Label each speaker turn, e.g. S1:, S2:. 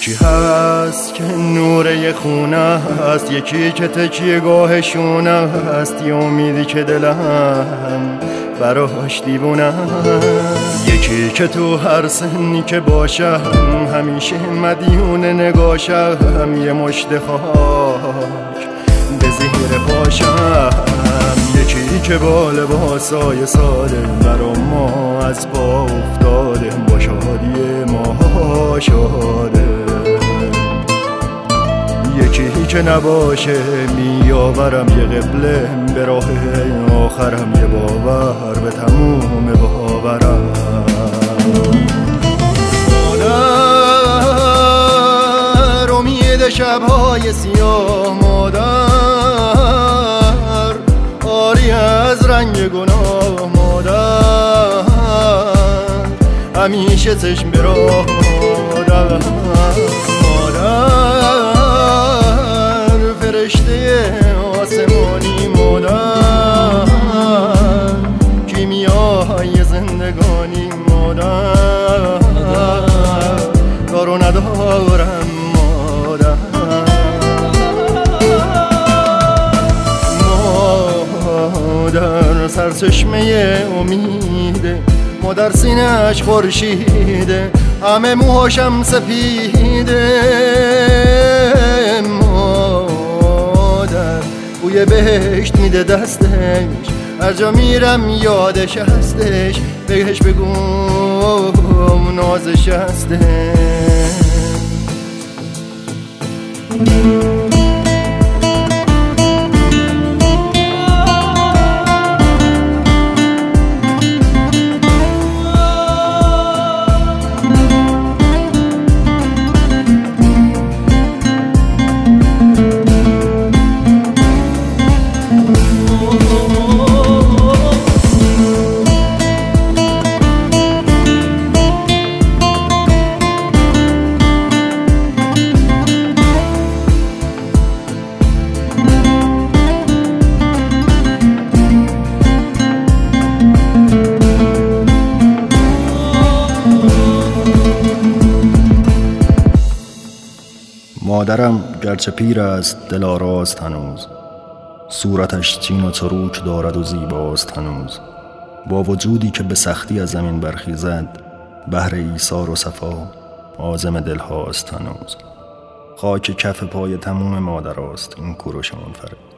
S1: یکی هست که نور خونه است، یکی که تکیه گاهشونه است، یه امیدی که دلم براش دیوونه است. یکی که تو هر سنی که باشم همیشه مدیون نگاشم، یه مشت خاک به زیر پاشم. یکی که با لباسای ساده برا ما از پا افتاده، با شادی ما شاده. یکی که نباشه میآورم یه قبله، به راه آخرم یه باور به تموم باورم. مادر امید شبهای سیاه، مادر آری از رنگ گناه، مادر همیشه چشم به راه، مادر فرشته آسمانی، مادر کیمیای زندگانی، مادر کارو ندارم، مادر مادر سرچشمه امیده، مادر سینه‌اش خورشیده، همه موهاشم سپیده. مادر بوی بهشت میده دستش، هر جا میرم یادش هستش، بهش بگم نازش هستش. مادرم گرچه پیر است دل آراست هنوز، صورتش چین و چروک دارد و زیباست هنوز. با وجودی که به سختی از زمین برخیزد، بهر ایثار و صفا عازم دل هاست هنوز. خاک کف پای تموم مادر است این کوروش منفرد.